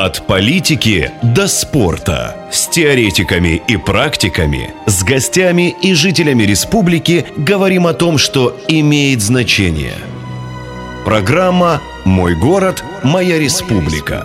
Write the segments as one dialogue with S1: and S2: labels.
S1: От политики до спорта. С теоретиками и практиками, с гостями и жителями республики говорим о том, что имеет значение. Программа «Мой город. Моя республика».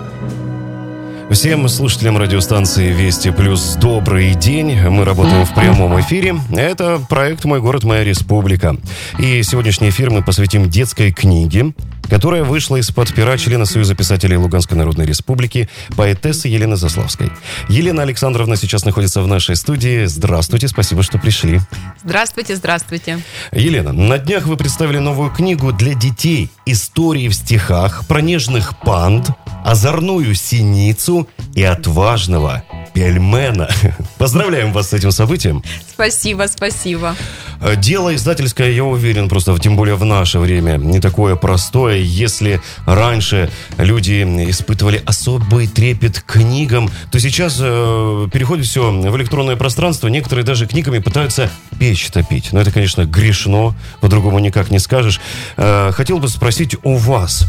S2: Всем слушателям радиостанции Вести Плюс добрый день. Мы работаем в прямом эфире. Это проект «Мой город. Моя республика». И сегодняшний эфир мы посвятим детской книге, которая вышла из-под пера члена Союза писателей Луганской Народной Республики, поэтессы Елены Заславской. Елена Александровна сейчас находится в нашей студии. Здравствуйте, спасибо, что пришли.
S3: Здравствуйте, здравствуйте.
S2: Елена, на днях вы представили новую книгу для детей «Истории в стихах» про нежных панд, озорную синицу и отважного пельмена. Поздравляем вас с этим событием.
S3: Спасибо, спасибо.
S2: Дело издательское, я уверен, просто тем более в наше время, не такое простое. Если раньше люди испытывали особый трепет к книгам, то сейчас переходит все в электронное пространство. Некоторые даже книгами пытаются печь топить. Но это, конечно, грешно, по-другому никак не скажешь. Хотел бы спросить у вас,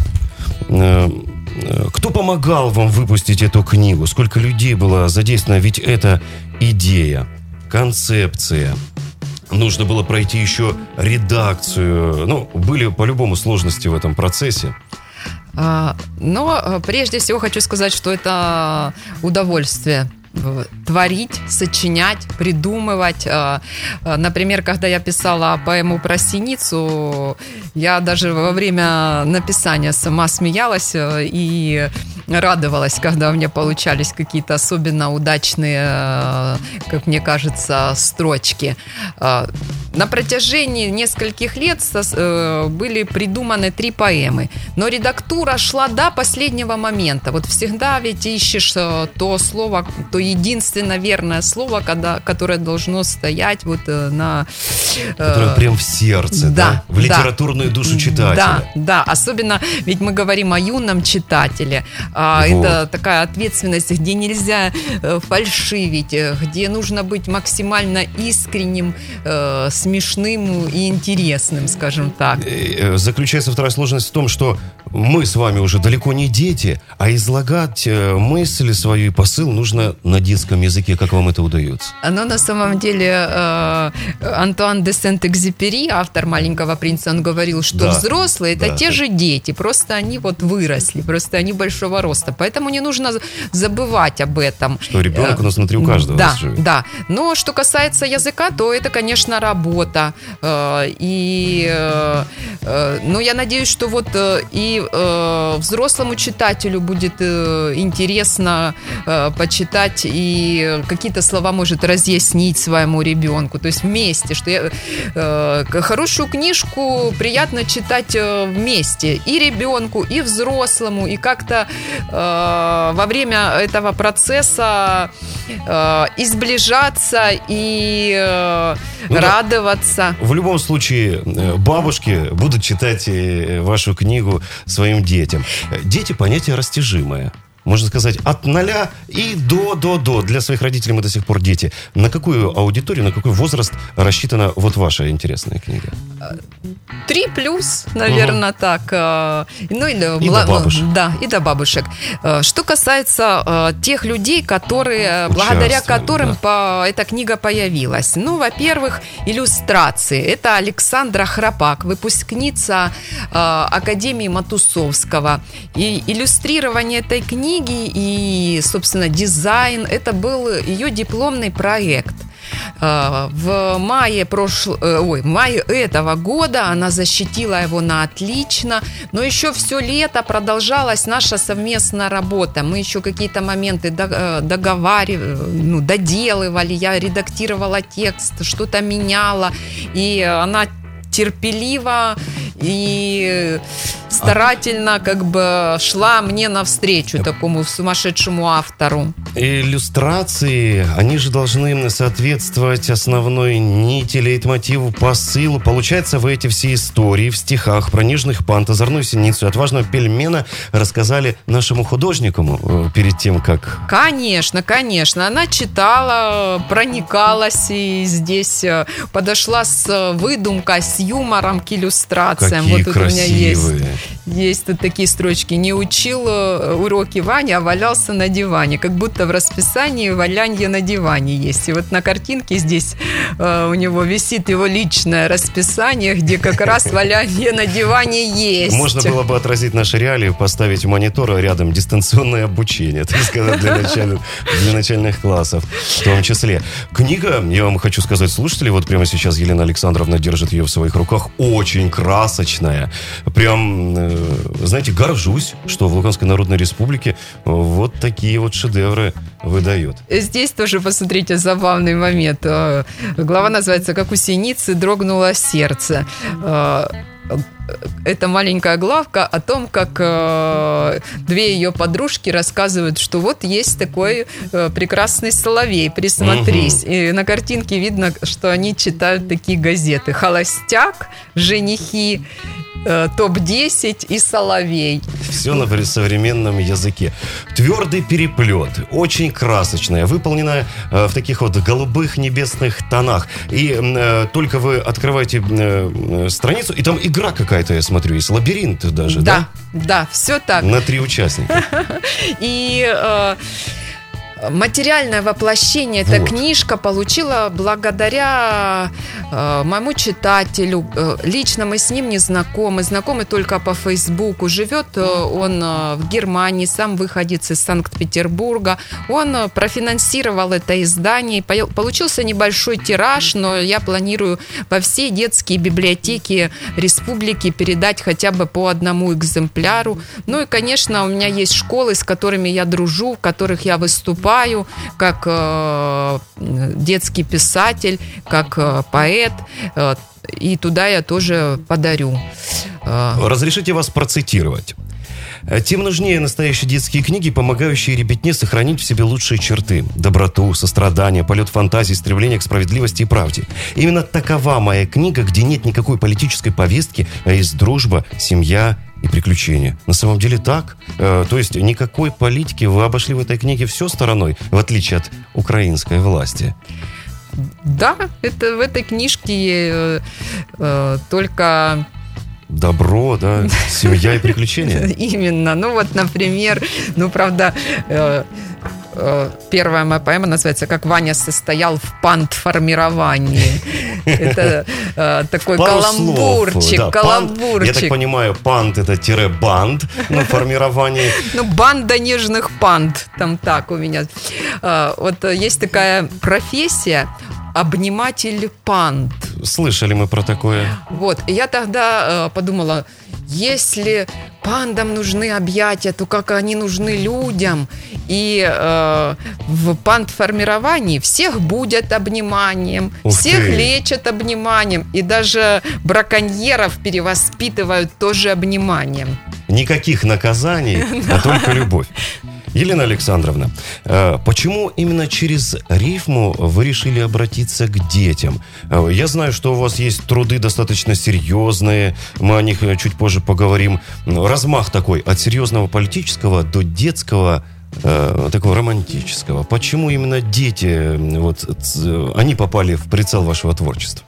S2: кто помогал вам выпустить эту книгу? Сколько людей было задействовано? Ведь это идея, концепция. Нужно было пройти еще редакцию. Ну, были по-любому сложности в этом процессе.
S3: Но прежде всего хочу сказать, что это удовольствие. Творить, сочинять, придумывать. Например, когда я писала поэму про синицу, я даже во время написания сама смеялась и радовалась, когда у меня получались какие-то особенно удачные, как мне кажется, строчки. На протяжении нескольких лет были придуманы 3 поэмы, но редактура шла до последнего момента. Вот всегда ведь ищешь то слово, то единственно верное слово, которое должно стоять вот на...
S2: Которое прям в сердце, да? В литературную душу читателя.
S3: Да, особенно ведь мы говорим о юном читателе. Это такая ответственность, где нельзя фальшивить, где нужно быть максимально искренним, смешным и интересным, скажем так.
S2: Заключается вторая сложность в том, что мы с вами уже далеко не дети, а излагать мысли свою и посыл нужно на детском языке. Как вам это удается?
S3: Но на самом деле Антуан де Сент-Экзюпери, автор «Маленького принца», он говорил, что взрослые это те же дети, просто они вот выросли, просто они большого роста. Поэтому не нужно забывать об этом.
S2: Что ребенок у нас внутри у каждого живет. Да.
S3: Но что касается языка, то это, конечно, работа. Но я надеюсь, что вот и взрослому читателю будет интересно почитать и какие-то слова может разъяснить своему ребенку. То есть вместе, что хорошую книжку приятно читать вместе и ребенку, и взрослому, и как-то во время этого процесса и сближаться, и радоваться.
S2: В любом случае, бабушки будут читать вашу книгу своим детям. Дети — понятие растяжимое. Можно сказать, от 0 и до. Для своих родителей мы до сих пор дети. На какую аудиторию, на какой возраст рассчитана вот ваша интересная книга?
S3: 3+, наверное, так. Ну,
S2: и до бабушек.
S3: Да, и до бабушек. Что касается тех людей, благодаря которым эта книга появилась. Ну, во-первых, иллюстрации. Это Александра Храпак, выпускница Академии Матусовского. И иллюстрирование этой книги и, собственно, дизайн, это был ее дипломный проект. В мае этого года она защитила его на отлично, но еще все лето продолжалась наша совместная работа. Мы еще какие-то моменты доделывали, я редактировала текст, что-то меняла, и она терпеливо и старательно как бы шла мне навстречу, такому сумасшедшему автору.
S2: Иллюстрации, они же должны соответствовать основной нити, лейтмотиву, посылу. Получается, вы эти все истории в стихах про нежных панд, озорную синицу и отважного пельмена рассказали нашему художнику перед тем, как...
S3: Конечно. Она читала, проникалась и здесь подошла с выдумкой, с юмором к иллюстрациям.
S2: Какие
S3: вот тут
S2: красивые.
S3: у меня есть тут такие строчки. Не учил уроки Ваня, а валялся на диване. Как будто в расписании валянье на диване есть. И вот на картинке здесь у него висит его личное расписание, где как раз валянье на диване есть.
S2: Можно было бы отразить наши реалии, поставить в монитор рядом дистанционное обучение, так сказать, для начальных классов в том числе. Книга, я вам хочу сказать, слушатели, вот прямо сейчас Елена Александровна держит ее в своих руках, очень красочная. Прям, знаете, горжусь, что в Луганской Народной Республике вот такие вот шедевры выдает.
S3: Здесь тоже, посмотрите, забавный момент. Глава называется «Как у синицы дрогнуло сердце». Это маленькая главка о том, как две ее подружки рассказывают, что вот есть такой прекрасный соловей, присмотрись. И на картинке видно, что они читают такие газеты: «Холостяк», «Женихи», «Топ-10» и «Соловей».
S2: Все на современном языке. Твердый переплет, очень красочная, выполненная в таких вот голубых небесных тонах. И только вы открываете страницу, и там игра какая-то, я смотрю, есть лабиринт даже, да?
S3: Да, все так.
S2: На 3 участника.
S3: И материальное воплощение эта книжка получила благодаря моему читателю. Лично мы с ним не знакомы только по Фейсбуку. Живет он в Германии, сам выходец из Санкт-Петербурга. Он профинансировал это издание. Получился небольшой тираж, но я планирую во все детские библиотеки республики передать хотя бы по 1 экземпляру. Ну и, конечно, у меня есть школы, с которыми я дружу, в которых я выступаю, как детский писатель, как поэт, и туда я тоже подарю.
S2: Разрешите вас процитировать. Тем нужнее настоящие детские книги, помогающие ребятне сохранить в себе лучшие черты: доброту, сострадание, полет фантазии, стремление к справедливости и правде. Именно такова моя книга, где нет никакой политической повестки, а есть дружба, семья и приключения. На самом деле так. То есть никакой политики, вы обошли в этой книге все стороной, в отличие от украинской власти.
S3: Да, это в этой книжке только...
S2: Добро, да, семья и приключения.
S3: Именно. Ну вот, например, правда, первая моя поэма называется «Как Ваня состоял в пантформировании». Это такой каламбурчик.
S2: Я так понимаю, пант — это тире-банд, формирование.
S3: Банда нежных панд. Там так у меня. Вот есть такая профессия — обниматель панд.
S2: Слышали мы про такое.
S3: Вот, и я тогда подумала, если пандам нужны объятия, то как они нужны людям. И в панд-формировании всех будят обниманием, всех лечат обниманием, и даже браконьеров перевоспитывают тоже обниманием.
S2: Никаких наказаний, а только любовь. Елена Александровна, почему именно через рифму вы решили обратиться к детям? Я знаю, что у вас есть труды достаточно серьезные, мы о них чуть позже поговорим. Размах такой от серьезного политического до детского, такого романтического. Почему именно дети, они попали в прицел вашего творчества?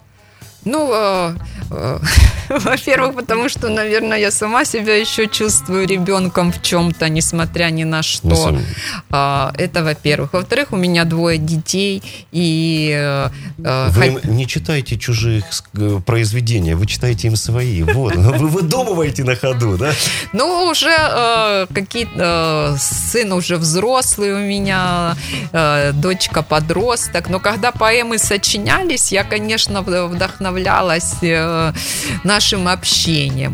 S3: Во-первых, потому что, наверное, я сама себя еще чувствую ребенком в чем-то, несмотря ни на что. Это, во-первых. Во-вторых, у меня 2 детей. И
S2: вы им не читаете чужих произведения, вы читаете им свои. Вот. Вы выдумываете на ходу, да?
S3: Уже сын уже взрослый у меня, дочка подросток. Но когда поэмы сочинялись, я, конечно, вдохновлялась нашим общением.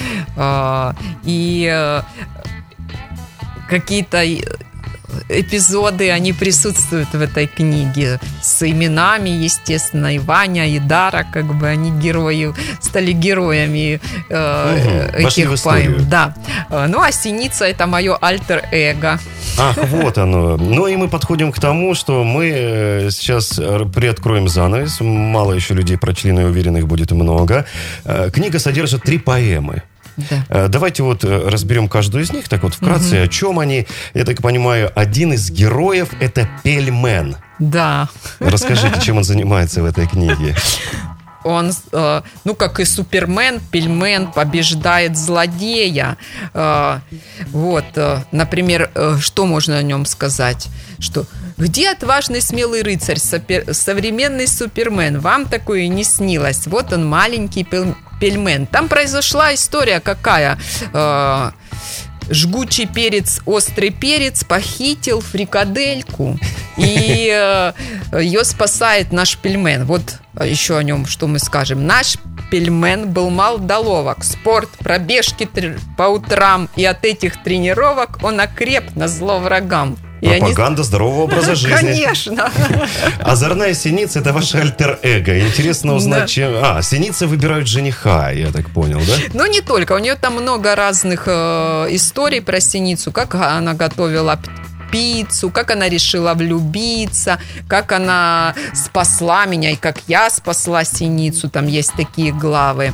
S3: И какие-то эпизоды, они присутствуют в этой книге с именами, естественно, и Ваня, и Дара, они стали героями этих поэм. Да. А синица — это мое альтер-эго.
S2: Ах, вот оно. И мы подходим к тому, что мы сейчас приоткроем занавес. Мало еще людей прочли, но я уверен, их будет много. Книга содержит 3 поэмы.
S3: Да.
S2: Давайте разберем каждую из них, так вкратце, о чем они. Я так понимаю, один из героев — это Пельмен.
S3: Да.
S2: Расскажите, чем он занимается в этой книге.
S3: он, как и Супермен, Пельмен побеждает злодея. Вот, например, что можно о нем сказать? Что где отважный смелый рыцарь, современный Супермен? Вам такое и не снилось. Вот он, маленький Пельмен. Там произошла история какая? Жгучий перец, острый перец похитил фрикадельку, и ее спасает наш Пельмен. Вот еще о нем что мы скажем. Наш Пельмен был мал до ловок. Спорт, пробежки по утрам, и от этих тренировок он окреп назло врагам.
S2: Пропаганда здорового образа жизни.
S3: Конечно.
S2: Озорная синица – это ваше альтер-эго. Интересно узнать, чем... синицы выбирают жениха, я так понял, да?
S3: Не только. У нее там много разных историй про синицу. Как она готовила пиццу, как она решила влюбиться, как она спасла меня, и как я спасла синицу. Там есть такие главы.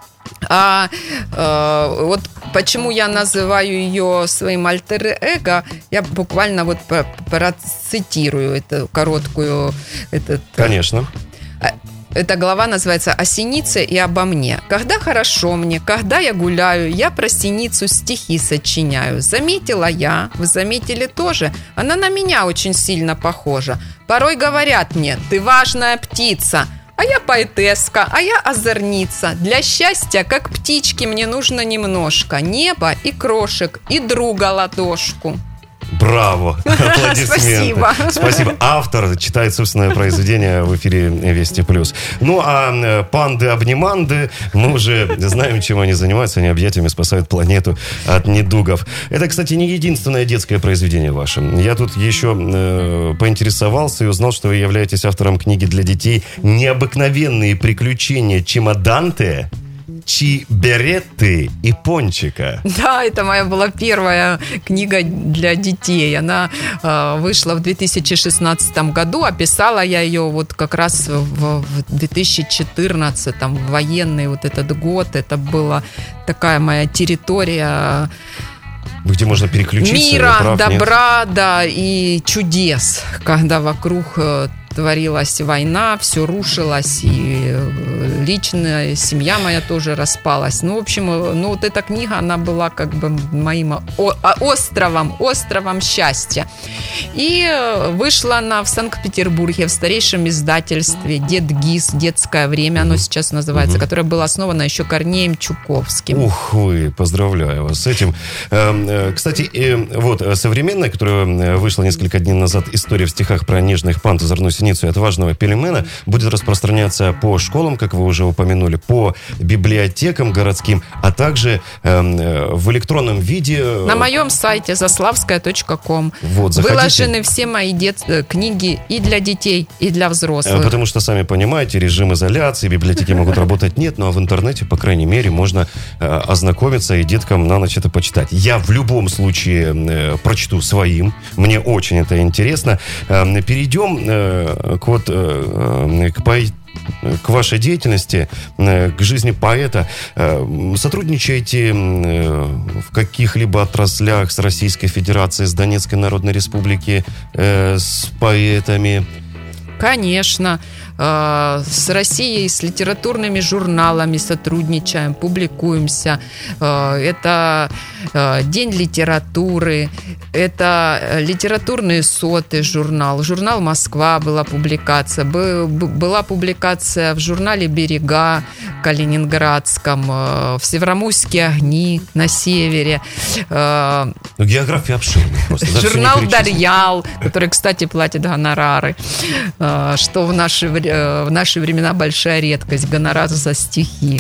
S3: Вот почему я называю ее своим альтер-эго, я буквально вот процитирую эту короткую...
S2: Конечно.
S3: Эта глава называется «О синице и обо мне». Когда хорошо мне, когда я гуляю, я про синицу стихи сочиняю. Заметила я, вы заметили тоже, она на меня очень сильно похожа. Порой говорят мне: ты важная птица. А я поэтесска, а я озорница. Для счастья, как птички, мне нужно немножко неба и крошек, и друга ладошку.
S2: Браво! Аплодисменты. Спасибо. Автор читает собственное произведение в эфире Вести Плюс. Ну, а панды-обниманды, мы уже знаем, чем они занимаются. Они объятиями спасают планету от недугов. Это, кстати, не единственное детское произведение ваше. Я тут еще поинтересовался и узнал, что вы являетесь автором книги для детей «Необыкновенные приключения Чемоданте, Чиберетты и Пончика».
S3: Да, это моя была первая книга для детей. Она вышла в 2016 году. Описала я ее вот как раз в 2014, в военный вот этот год. Это была такая моя территория...
S2: Где можно переключиться.
S3: Мира, добра, да, и чудес, когда вокруг творилась война, все рушилось, и личная семья моя тоже распалась. В общем, вот эта книга, она была как бы моим островом счастья. И вышла она в Санкт-Петербурге в старейшем издательстве «Дед ГИС», «Детское время» оно сейчас называется, которое было основано еще Корнеем Чуковским.
S2: Ух вы, поздравляю вас с этим. Кстати, вот современная, которая вышла несколько дней назад, история в стихах про нежных панд, озорную синицу и отважного Пельмена, будет распространяться по школам, как вы уже упомянули, по библиотекам городским, а также в электронном виде.
S3: На моем сайте zaslavskaya.com
S2: вот,
S3: выложены все мои книги и для детей, и для взрослых.
S2: Потому что, сами понимаете, режим изоляции, библиотеки могут работать нет, но в интернете, по крайней мере, можно ознакомиться и деткам на ночь это почитать. Я в любом случае прочту своим. Мне очень это интересно. Перейдем к вашей деятельности, к жизни поэта. Сотрудничаете в каких-либо отраслях с Российской Федерацией, с Донецкой Народной Республики, с поэтами?
S3: Конечно. С Россией, с литературными журналами сотрудничаем, публикуемся. Это День литературы, это литературные соты журнал «Москва» была публикация, была публикация в журнале «Берега» калининградском, в «Североморские огни» на севере.
S2: География обширная просто.
S3: Журнал «Дарьял», который, кстати, платит гонорары, что в наши времена большая редкость, гонорар за стихи.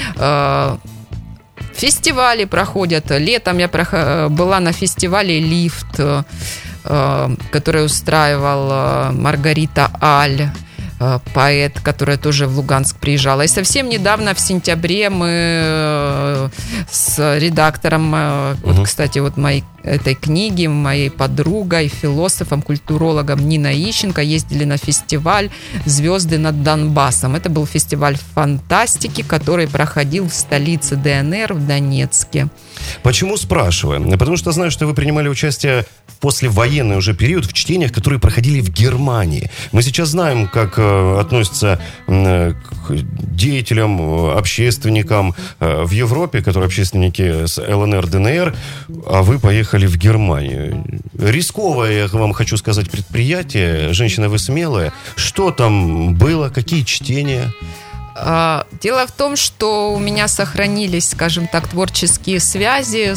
S3: Фестивали проходят. Летом я была на фестивале «Лифт», который устраивал Маргарита Аль, поэт, которая тоже в Луганск приезжала. И совсем недавно, в сентябре, мы с редактором, кстати, моей этой книги, моей подругой, философом, культурологом Ниной Ищенко ездили на фестиваль «Звезды над Донбассом». Это был фестиваль фантастики, который проходил в столице ДНР, в Донецке.
S2: Почему спрашиваю? Потому что знаю, что вы принимали участие в послевоенный уже период в чтениях, которые проходили в Германии. Мы сейчас знаем, как относится к деятелям, общественникам в Европе, которые общественники с ЛНР, ДНР, а вы поехали в Германию. Рисковое, я вам хочу сказать, предприятие. Женщина, вы смелая. Что там было? Какие чтения?
S3: Дело в том, что у меня сохранились, скажем так, творческие связи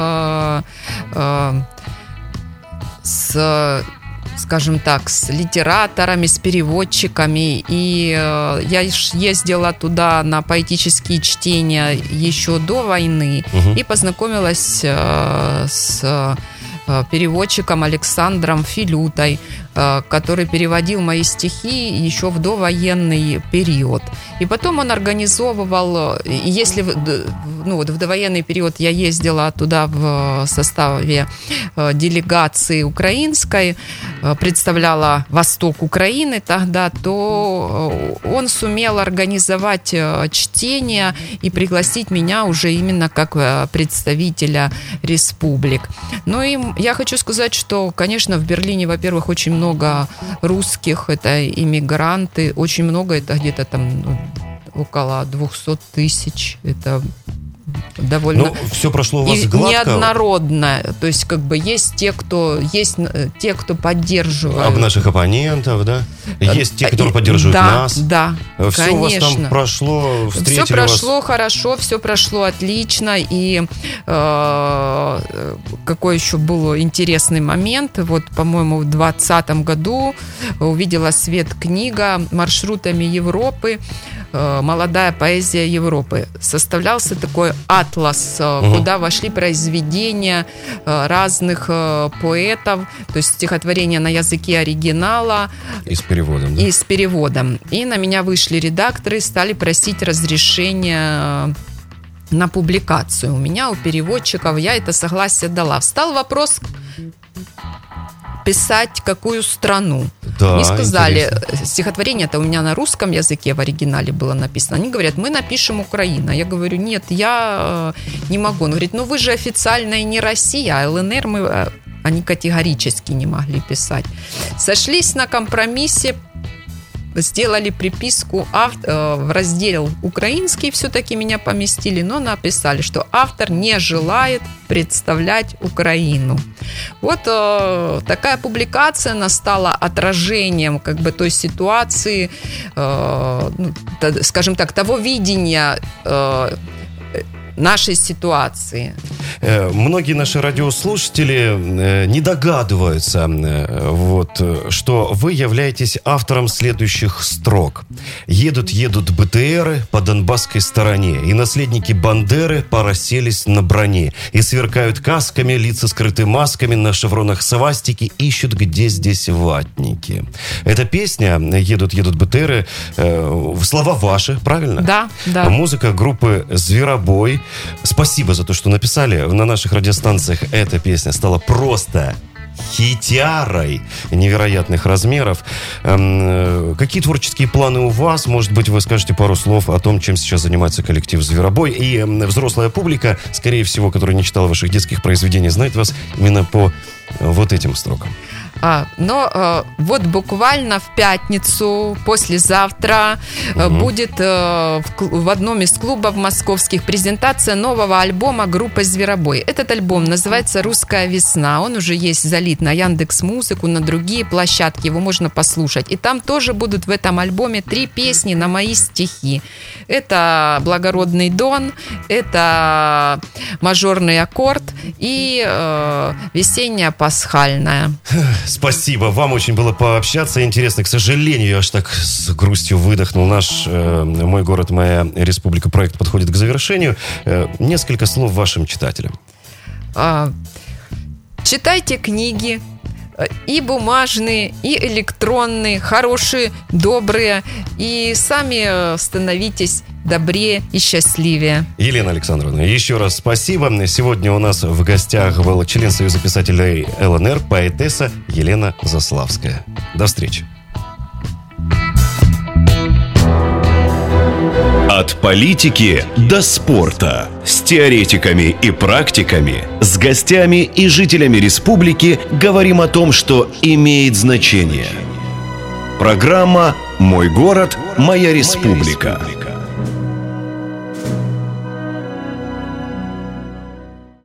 S3: скажем так, с литераторами, с переводчиками. И я ездила туда на поэтические чтения еще до войны и познакомилась с переводчиком Александром Филютой, который переводил мои стихи еще в довоенный период. И потом он организовывал, если в довоенный период я ездила туда в составе делегации украинской, представляла восток Украины тогда, то он сумел организовать чтение и пригласить меня уже именно как представителя республик. Ну и я хочу сказать, что, конечно, в Берлине, во-первых, очень много русских, это иммигранты, очень много, это где-то там около 200 тысяч, это довольно...
S2: Ну, все прошло у вас гладко.
S3: Неоднородно, то есть как бы есть те, кто поддерживают.
S2: Об наших оппонентов, да? Есть те, которые поддерживают нас.
S3: Да,
S2: все
S3: конечно.
S2: у вас там прошло, встретили
S3: все прошло
S2: вас...
S3: хорошо, все прошло отлично. И какой еще был интересный момент. Вот, по-моему, в 2020 году увидела свет книга «Маршрутами Европы. Молодая поэзия Европы». Составлялся такой атлас, куда вошли произведения разных поэтов, то есть стихотворения на языке оригинала.
S2: И с переводом, да?
S3: И с переводом. И на меня вышли редакторы, стали просить разрешения на публикацию. У меня, у переводчиков, я это согласие дала. Встал вопрос... писать какую страну.
S2: Да,
S3: мне сказали,
S2: интересно.
S3: Стихотворение-то у меня на русском языке в оригинале было написано. Они говорят, мы напишем Украина. Я говорю, нет, я не могу. Он говорит, вы же официально и не Россия, а ЛНР они категорически не могли писать. Сошлись на компромиссе, сделали приписку в раздел «Украинский», все-таки меня поместили, но написали, что автор не желает представлять Украину. Вот такая публикация, она стала отражением как бы той ситуации, скажем так, того видения нашей ситуации.
S2: Многие наши радиослушатели не догадываются, что вы являетесь автором следующих строк. Едут БТРы по донбасской стороне, и наследники Бандеры порасселись на броне, и сверкают касками, лица скрыты масками, на шевронах свастики, ищут, где здесь ватники. Эта песня «Едут БТРы», слова ваши, правильно?
S3: Да.
S2: Музыка группы «Зверобой». Спасибо за то, что написали. На наших радиостанциях эта песня стала просто хитярой невероятных размеров. Какие творческие планы у вас? Может быть, вы скажете пару слов о том, чем сейчас занимается коллектив «Зверобой». И взрослая публика, скорее всего, которая не читала ваших детских произведений, знает вас именно по вот этим строкам.
S3: Вот буквально в пятницу, послезавтра, будет в одном из клубов московских презентация нового альбома группы «Зверобой». Этот альбом называется «Русская весна». Он уже есть залит на Яндекс.Музыку, на другие площадки, его можно послушать. И там тоже будут в этом альбоме 3 песни на мои стихи. Это «Благородный Дон», это «Мажорный аккорд» и «Весенняя пасхальная».
S2: Спасибо. Вам очень было пообщаться. Интересно. К сожалению, я аж так с грустью выдохнул. «Мой город, моя республика» проект подходит к завершению. Несколько слов вашим читателям.
S3: Читайте книги. И бумажные, и электронные, хорошие, добрые. И сами становитесь добрее и счастливее.
S2: Елена Александровна, еще раз спасибо. Сегодня у нас в гостях был член Союза писателей ЛНР, поэтесса Елена Заславская. До встречи.
S1: От политики до спорта. С теоретиками и практиками, с гостями и жителями республики говорим о том, что имеет значение. Программа «Мой город, моя республика».